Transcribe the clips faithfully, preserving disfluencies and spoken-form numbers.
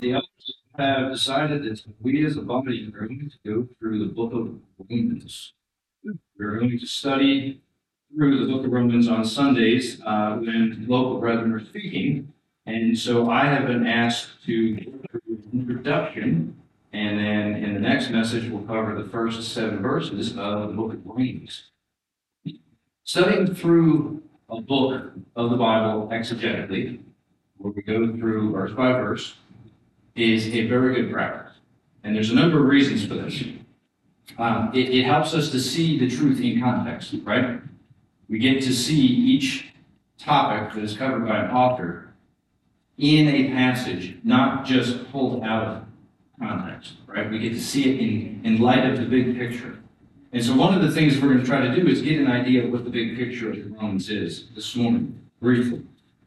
The others have decided that we as a body are going to go through the book of Romans. We're going to study through the book of Romans on Sundays uh, when local brethren are speaking. And so I have been asked to go through an introduction, and then in the next message, we'll cover the first seven verses of the book of Romans. Studying through a book of the Bible exegetically, where we go through verse by verse, is a very good practice. And there's a number of reasons for this. Um, it, it helps us to see the truth in context, right? We get to see each topic that is covered by an author in a passage, not just pulled out of context, right? We get to see it in, in light of the big picture. And so one of the things we're going to try to do is get an idea of what the big picture of Romans is this morning, briefly.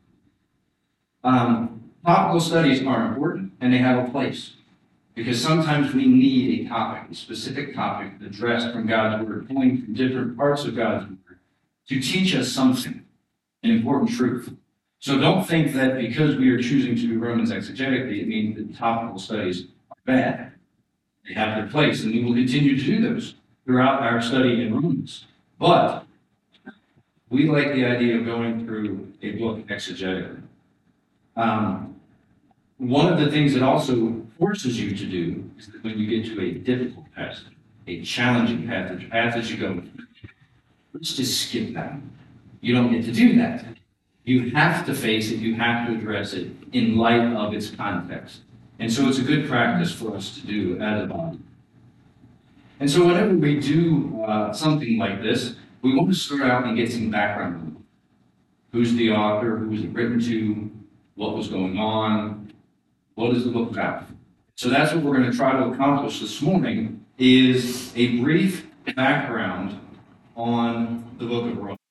Um, topical studies are important, and they have a place. Because sometimes we need a topic, a specific topic addressed from God's Word, pulling from different parts of God's Word, to teach us something, an important truth. So don't think that because we are choosing to do Romans exegetically, it means that topical studies are bad. They have their place, and we will continue to do those throughout our study in Romans. But we like the idea of going through a book exegetically. Um, one of the things that also forces you to do is that when you get to a difficult passage, a challenging passage, a passage you go, let's just skip that. You don't get to do that. You have to face it, you have to address it in light of its context. And so it's a good practice for us to do as a body. And so whenever we do uh, something like this, we want to start out and get some background on it. Who's the author? Who was it written to? What was going on? What is the book about? So that's what we're going to try to accomplish this morning, is a brief background on the book of Romans.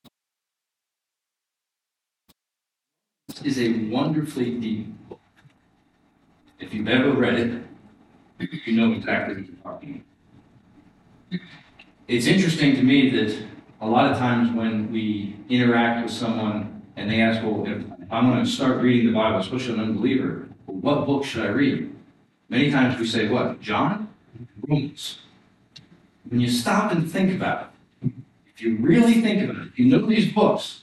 This is a wonderfully deep book. If you've ever read it, you know exactly what you're talking about. It's interesting to me that a lot of times when we interact with someone and they ask, well, if I'm going to start reading the Bible, especially an unbeliever, well, what book should I read? Many times we say, what? John? Romans. When you stop and think about it, if you really think about it, if you know these books,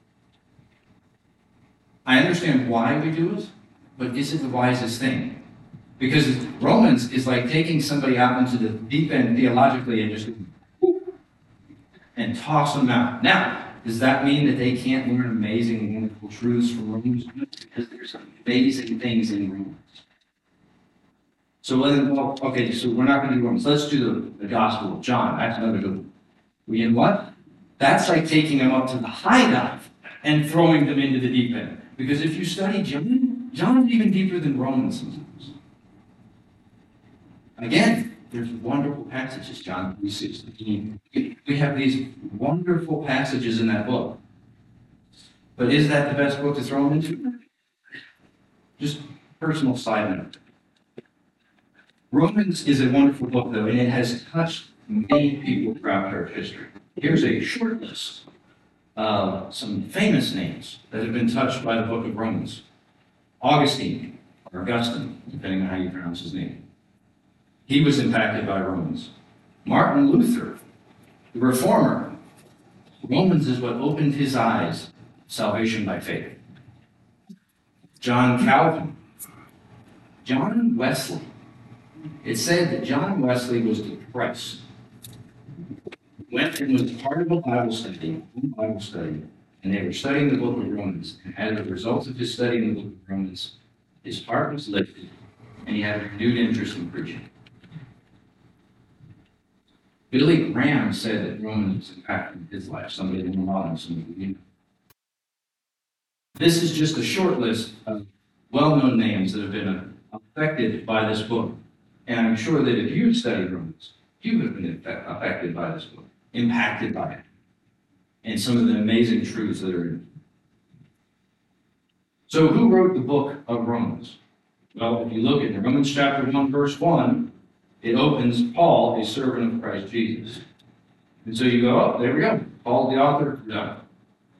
I understand why we do it, but is it the wisest thing? Because Romans is like taking somebody out into the deep end theologically and just and toss them out. Now, does that mean that they can't learn amazing, wonderful truths from Romans? Because there's amazing things in Romans. So, well, okay, so we're not going to do Romans. Let's do the, the Gospel of John. That's another good one. We in what? That's like taking them up to the high dive and throwing them into the deep end. Because if you study John, John's even deeper than Romans sometimes. Again, there's wonderful passages, John three sixteen. We have these wonderful passages in that book. But is that the best book to throw them into? Just personal side note. Romans is a wonderful book, though, and it has touched many people throughout church history. Here's a short list of some famous names that have been touched by the book of Romans. Augustine, or Augustine, depending on how you pronounce his name. He was impacted by Romans. Martin Luther, the reformer. Romans is what opened his eyes, salvation by faith. John Calvin. John Wesley. It said that John Wesley was depressed. Went and was part of a Bible study, a Bible study, and they were studying the book of Romans. And as a result of his studying the book of Romans, his heart was lifted, and he had a renewed interest in preaching. Billy Graham said that Romans was impacting his life. Somebody in the modern, somebody you know. This is just a short list of well-known names that have been affected by this book. And I'm sure that if you've studied Romans, you have been affected by this book, impacted by it, and some of the amazing truths that are in it. So who wrote the book of Romans? Well, if you look at Romans chapter one, verse one, it opens, Paul, a servant of Christ Jesus. And so you go, oh, there we go. Paul, the author, done.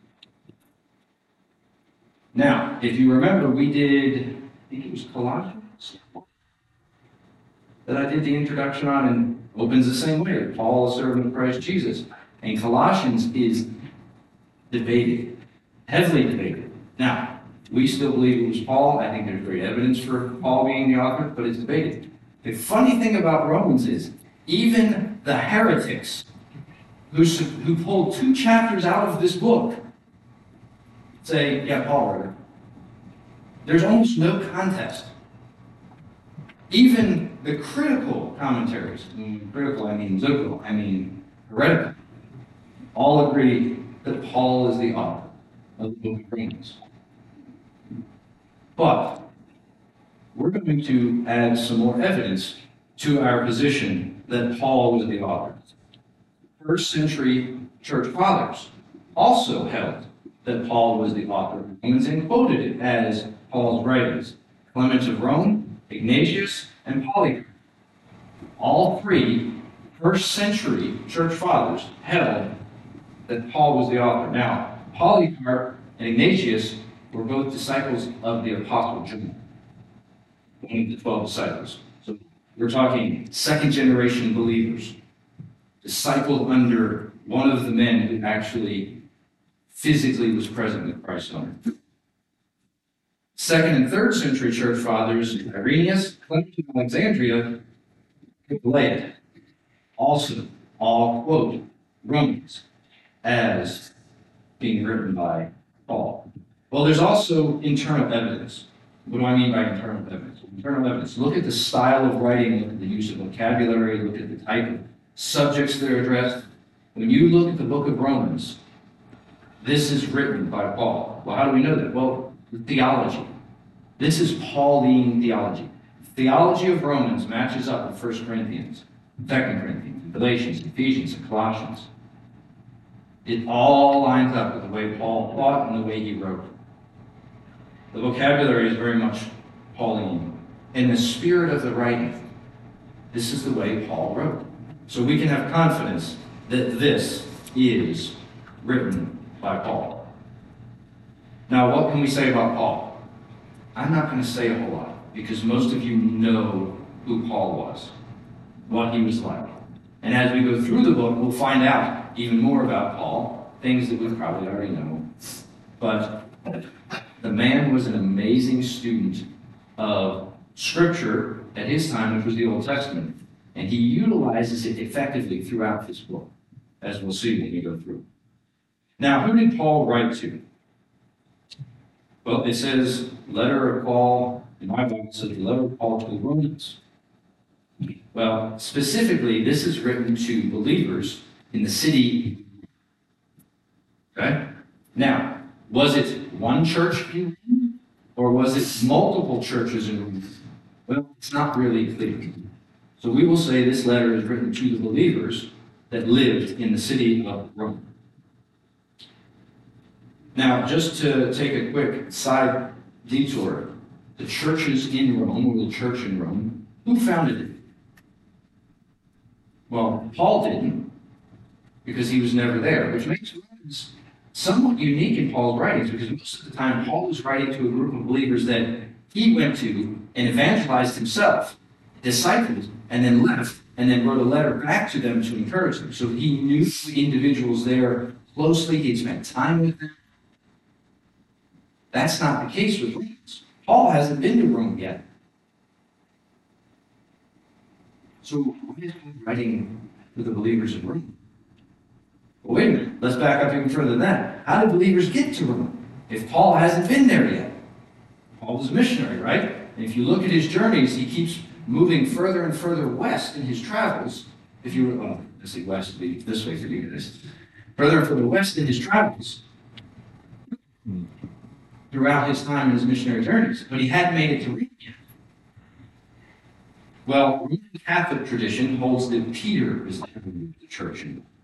Now, if you remember, we did, I think it was Colossians. that I did the introduction on and opens the same way. Paul, a servant of Christ Jesus. And Colossians is debated, heavily debated. Now, we still believe it was Paul. I think there's great evidence for Paul being the author, but it's debated. The funny thing about Romans is, even the heretics who, who pulled two chapters out of this book say, yeah, Paul wrote it. There's almost no contest. Even the critical commentaries, and critical I mean liberal, I mean heretical, all agree that Paul is the author of the book of Romans. But we're going to add some more evidence to our position that Paul was the author. First century church fathers also held that Paul was the author of Romans and quoted it as Paul's writings. Clement of Rome, Ignatius, and Polycarp. All three first century church fathers held that Paul was the author. Now, Polycarp and Ignatius were both disciples of the Apostle John, one of the twelve disciples. So we're talking second generation believers, discipled under one of the men who actually physically was present with Christ on earth. Second and third century church fathers, Irenaeus, Clement of Alexandria, Hippolyte, also all quote Romans as being written by Paul. Well, there's also internal evidence. What do I mean by internal evidence? Internal evidence. Look at the style of writing, look at the use of vocabulary, look at the type of subjects that are addressed. When you look at the book of Romans, this is written by Paul. Well, how do we know that? Well, theology. This is Pauline theology. The theology of Romans matches up with First Corinthians, Second Corinthians, Galatians, Ephesians, and Colossians. It all lines up with the way Paul thought and the way he wrote. The vocabulary is very much Pauline. In the spirit of the writing, this is the way Paul wrote. So we can have confidence that this is written by Paul. Now, what can we say about Paul? I'm not going to say a whole lot, because most of you know who Paul was, what he was like. And as we go through the book, we'll find out even more about Paul, things that we probably already know. But the man was an amazing student of Scripture at his time, which was the Old Testament. And he utilizes it effectively throughout this book, as we'll see when we go through. Now, who did Paul write to? Well, it says, letter of Paul, in my Bible it says, letter of Paul to the Romans. Well, specifically, this is written to believers in the city. Okay? Now, was it one church in Rome, or was it multiple churches in Rome? Well, it's not really clear. So we will say this letter is written to the believers that lived in the city of Rome. Now, just to take a quick side detour, the churches in Rome, or the church in Rome, who founded it? Well, Paul didn't, because he was never there, which makes Romans somewhat unique in Paul's writings, because most of the time Paul was writing to a group of believers that he went to and evangelized himself, discipled, and then left, and then wrote a letter back to them to encourage them. So he knew the individuals there closely, he'd spent time with them. That's not the case with Romans. Paul hasn't been to Rome yet. So why is Paul writing to the believers in Rome? Well, wait a minute. Let's back up even further than that. How did believers get to Rome if Paul hasn't been there yet? Paul was a missionary, right? And if you look at his journeys, he keeps moving further and further west in his travels. If you were, oh, let's see, west would be this way for you guys. Further and further west in his travels throughout his time in his missionary journeys. But he hadn't made it to Rome yet. Well, Roman Catholic tradition holds that Peter is the head of the church in Rome.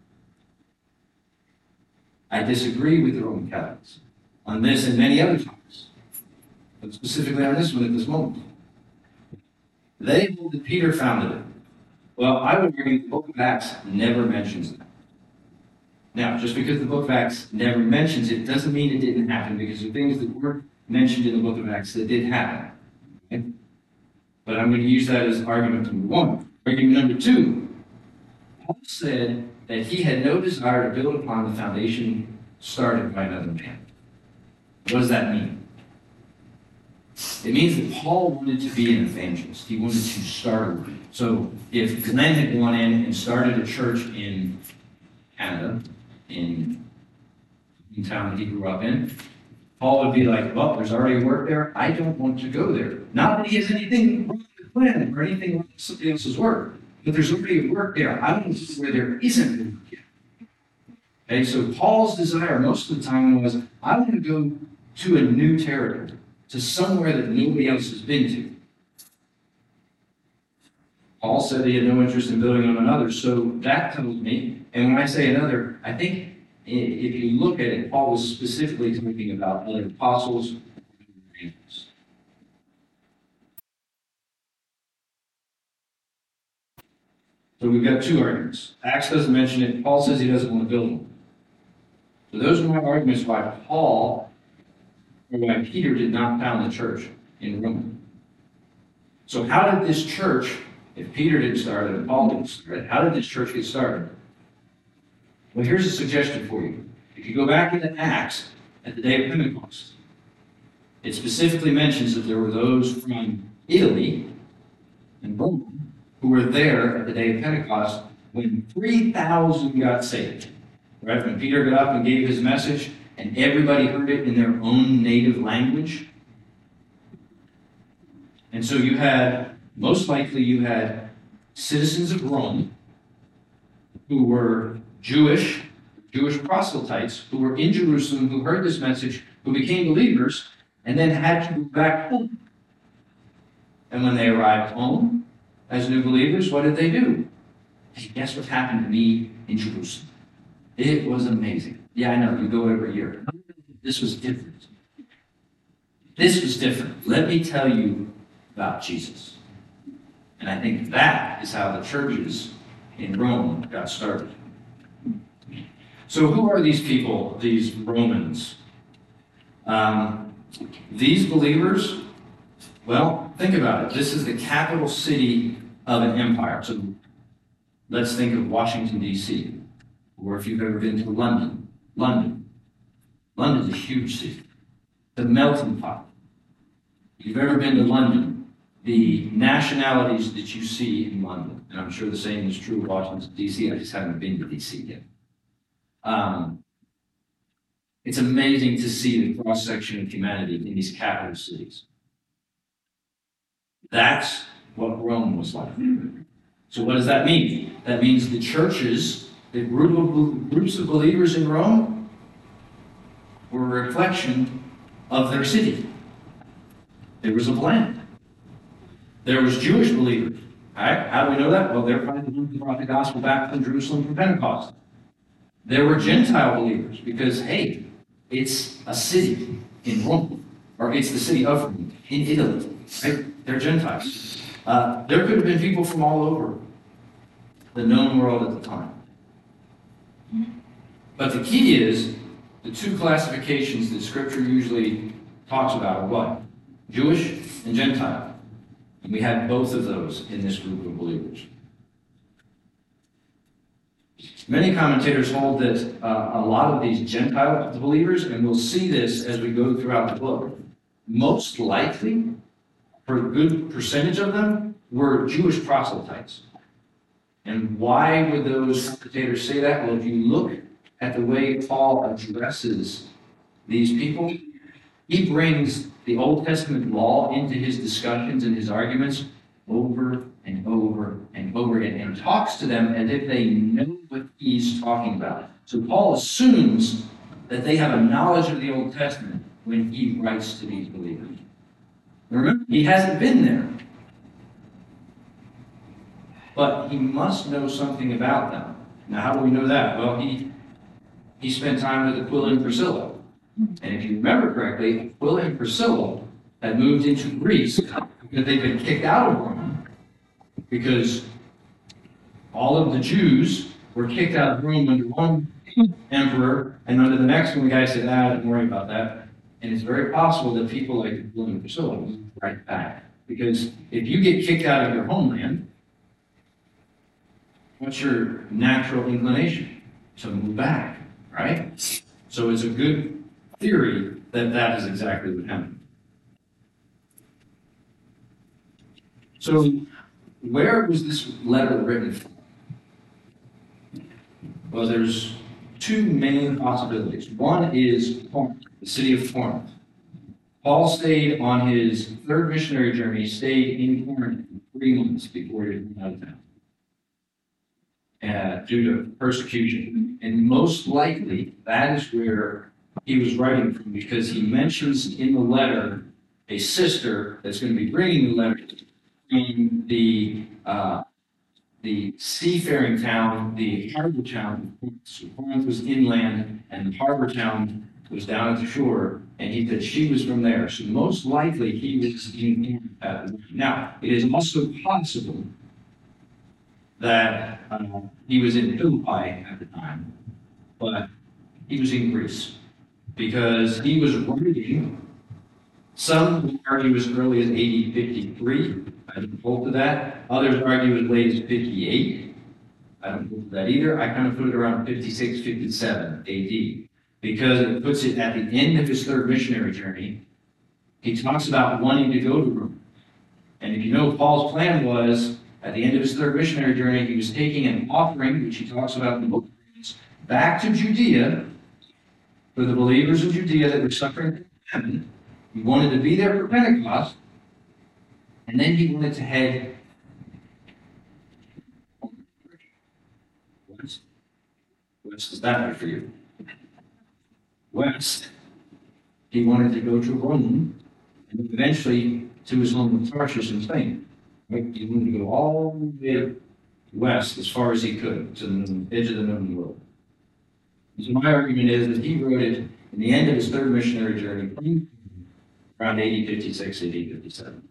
I disagree with the Roman Catholics on this and many other topics, but specifically on this one at this moment. They hold that Peter founded it. Well, I would argue the book of Acts never mentions that. Now, just because the book of Acts never mentions it doesn't mean it didn't happen, because there are things that weren't mentioned in the book of Acts that did happen. Okay? But I'm going to use that as argument number one. Argument number two, Paul said that he had no desire to build upon the foundation started by another man. What does that mean? It means that Paul wanted to be an evangelist. He wanted to start one. So if Glenn had gone in and started a church in Canada, in the town that he grew up in, Paul would be like, well, there's already work there. I don't want to go there. Not that he has anything wrong with Glenn or anything wrong with somebody else's work, but there's already work there. I want to go where there isn't work yet. Okay, so Paul's desire most of the time was, I want to go to a new territory, to somewhere that nobody else has been to. Paul said he had no interest in building on another, so that tells me, and when I say another, I think if you look at it, Paul was specifically talking about other apostles and evangelists. So we've got two arguments. Acts doesn't mention it. Paul says he doesn't want to build one. So those are my arguments why Paul, or why Peter did not found the church in Rome. So how did this church, if Peter didn't start it and Paul didn't start it, how did this church get started? Well, here's a suggestion for you. If you go back into Acts at the day of Pentecost, it specifically mentions that there were those from Italy and Rome who were there at the day of Pentecost when three thousand got saved. Right? When Peter got up and gave his message, and everybody heard it in their own native language. And so you had, most likely you had citizens of Rome who were Jewish, Jewish proselytes who were in Jerusalem, who heard this message, who became believers, and then had to go back home. And when they arrived home as new believers, what did they do? Hey, guess what happened to me in Jerusalem? It was amazing. Yeah, I know, you go every year. This was different. This was different. Let me tell you about Jesus. And I think that is how the churches in Rome got started. So who are these people, these Romans? Um, these believers, well, think about it. This is the capital city of an empire. So let's think of Washington, D C, or if you've ever been to London. London. London's a huge city. The melting pot. If you've ever been to London, the nationalities that you see in London, and I'm sure the same is true of Washington, D C, I just haven't been to D C yet. Um, it's amazing to see the cross-section of humanity in these capital cities. That's what Rome was like. So what does that mean? That means the churches, the group of, groups of believers in Rome were a reflection of their city. There was a plan. There was Jewish believers. All right? How do we know that? Well, they're probably the ones who brought the gospel back from Jerusalem from Pentecost. There were Gentile believers because, hey, it's a city in Rome, or it's the city of Rome in Italy. Right? They're Gentiles. Uh, there could have been people from all over the known world at the time. But the key is the two classifications that Scripture usually talks about are what? Jewish and Gentile. And we have both of those in this group of believers. Many commentators hold that uh, a lot of these Gentile believers, and we'll see this as we go throughout the book, most likely, for a good percentage of them, were Jewish proselytes. And why would those commentators say that? Well, if you look at the way Paul addresses these people, he brings the Old Testament law into his discussions and his arguments over and over and over again, and talks to them as if they know what he's talking about. So Paul assumes that they have a knowledge of the Old Testament when he writes to these believers. Remember, he hasn't been there. But he must know something about them. Now, how do we know that? Well, he he spent time with Aquila and Priscilla. And if you remember correctly, Aquila and Priscilla had moved into Greece because they'd been kicked out of Rome. Because all of the Jews were kicked out of Rome under one emperor, and under the next one, the guy said, ah, don't worry about that. And it's very possible that people like Aquila and Priscilla moved right back Because if you get kicked out of your homeland, what's your natural inclination? To move back, right? So it's a good theory that that is exactly what happened. So where was this letter written from? Well, there's two main possibilities. One is Corinth, the city of Corinth. Paul stayed on his third missionary journey, stayed in Corinth for three months before he went out of town. Uh, due to persecution. And most likely, that is where he was writing from, because he mentions in the letter a sister that's going to be bringing the letter from the, uh, the seafaring town, the harbor town. So Corinth was inland, and the harbor town was down at the shore, and he said she was from there. So most likely, he was in Corinth at the time. Now, it is also possible that uh, he was in Philippi at the time, but he was in Greece, because he was writing. Some argue as early as A D fifty-three. I don't hold to that. Others argue as late as fifty-eight. I don't hold to that either. I kind of put it around fifty-six, fifty-seven A D, because it puts it at the end of his third missionary journey. He talks about wanting to go to Rome. And if you know, Paul's plan was, at the end of his third missionary journey, he was taking an offering, which he talks about in the book, back to Judea for the believers in Judea that were suffering from famine. He wanted to be there for Pentecost, and then he wanted to head west. West is that way for you? West. He wanted to go to Rome, and eventually to his home of Tarshish in Spain. He wanted to go all the way west as far as he could to the edge of the known world. So my argument is that he wrote it in the end of his third missionary journey, around A D fifty-six, A D fifty-seven.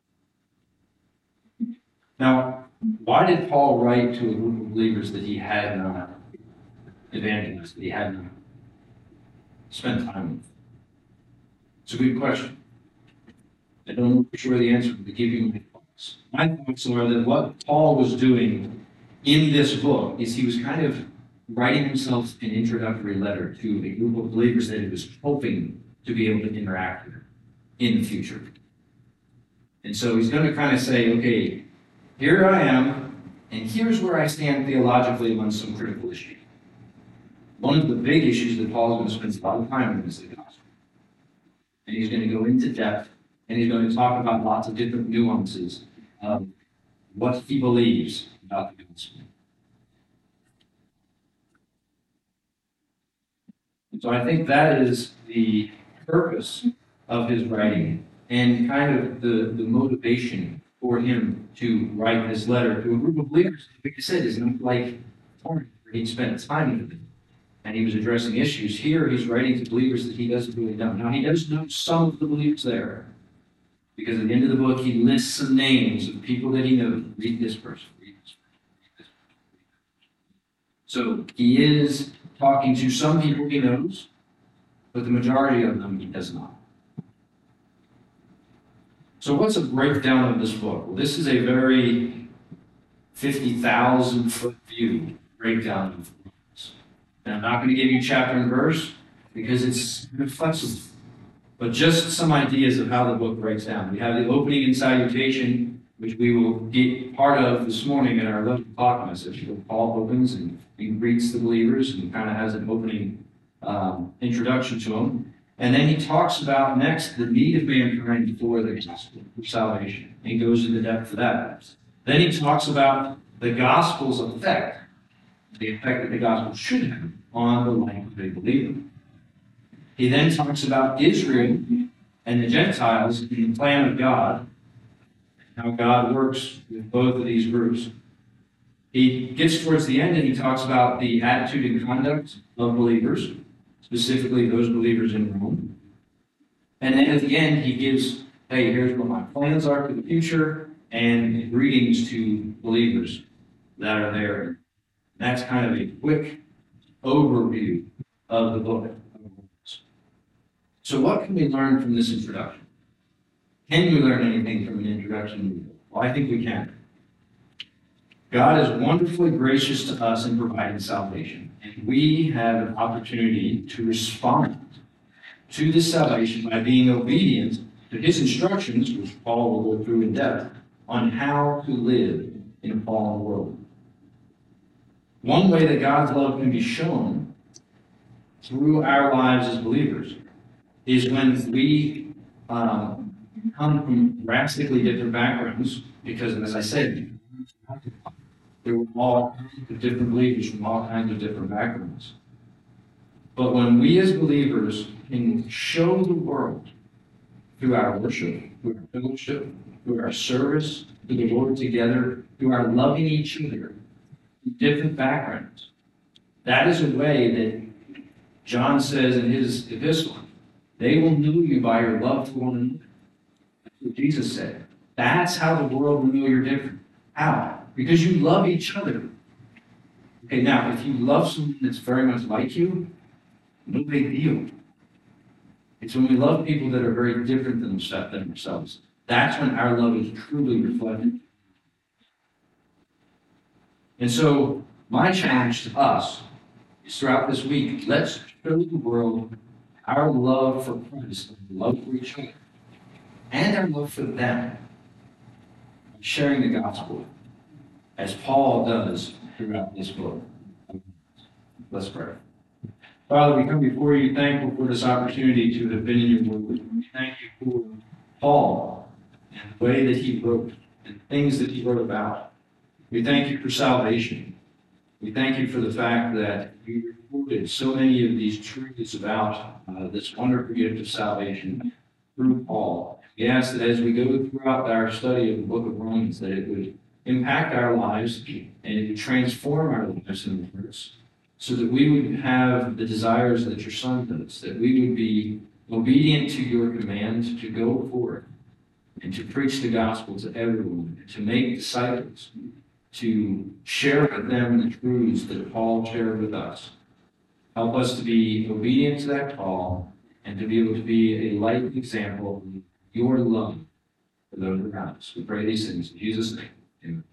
Now, why did Paul write to a group of believers that he had not evangelized, that he had not spent time with? It's a good question. I don't know for sure the answer, but to give you my thoughts. My thoughts are that what Paul was doing in this book is he was kind of writing himself an introductory letter to a group of believers that he was hoping to be able to interact with in the future. And so he's going to kind of say, okay, here I am, and here's where I stand theologically on some critical issues. One of the big issues that Paul's going to spend a lot of time on is the gospel. And he's going to go into depth, and he's going to talk about lots of different nuances of what he believes about the gospel. So I think that is the purpose of his writing and kind of the, the motivation for him to write this letter to a group of believers. Like I said, it's not like Corinth, where he'd spent time with them and he was addressing issues. Here he's writing to believers that he doesn't really know. Now he does know some of the believers there, because at the end of the book he lists some names of people that he knows. Read this person, read this person, read this person. So he is talking to some people he knows, but the majority of them he does not. So what's a breakdown of this book? Well, this is a very fifty thousand foot view breakdown of Romans. And I'm not going to give you chapter and verse because it's flexible, but just some ideas of how the book breaks down. We have the opening and salutation, which we will get part of this morning in our eleven o'clock message. Paul opens and he greets the believers and kind of has an opening um, introduction to them. And then he talks about next the need of mankind for the gospel, for salvation. And he goes into depth for that. Then he talks about the gospel's effect, the effect that the gospel should have on the life of a believer. He then talks about Israel and the Gentiles in the plan of God, how God works with both of these groups. He gets towards the end and he talks about the attitude and conduct of believers, specifically those believers in Rome. And then at the end, he gives, hey, here's what my plans are for the future, and greetings to believers that are there. That's kind of a quick overview of the book. So what can we learn from this introduction? Can we learn anything from an introduction? Well, I think we can. God is wonderfully gracious to us in providing salvation, and we have an opportunity to respond to this salvation by being obedient to his instructions, which Paul will go through in depth, on how to live in a fallen world. One way that God's love can be shown through our lives as believers is when we um, come from drastically different backgrounds, because, as I said, there were all kinds of different believers from all kinds of different backgrounds. But when we as believers can show the world through our worship, through our fellowship, through our service to the Lord together, through our loving each other, different backgrounds, that is a way that John says in his epistle, they will know you by your love for one another. That's what Jesus said. That's how the world will know you're different. How? Because you love each other. Okay, now, if you love someone that's very much like you, no big deal. It's when we love people that are very different than ourselves. That's when our love is truly reflected. And so, my challenge to us is throughout this week, let's show the world our love for Christ, our love for each other, and our love for them, sharing the gospel, as Paul does throughout this book. Let's pray. Father, we come before you thankful for this opportunity to have been in your word. We thank you for Paul and the way that he wrote and things that he wrote about. We thank you for salvation. We thank you for the fact that you recorded so many of these truths about uh, this wonderful gift of salvation through Paul. We ask that as we go throughout our study of the book of Romans, that it would impact our lives and it would transform our lives and hearts, so that we would have the desires that your Son does, that we would be obedient to your command to go forth and to preach the gospel to everyone, to make disciples, to share with them the truths that Paul shared with us. Help us to be obedient to that call and to be able to be a light example of your love for those around us. We pray these things in Jesus' name. Amen.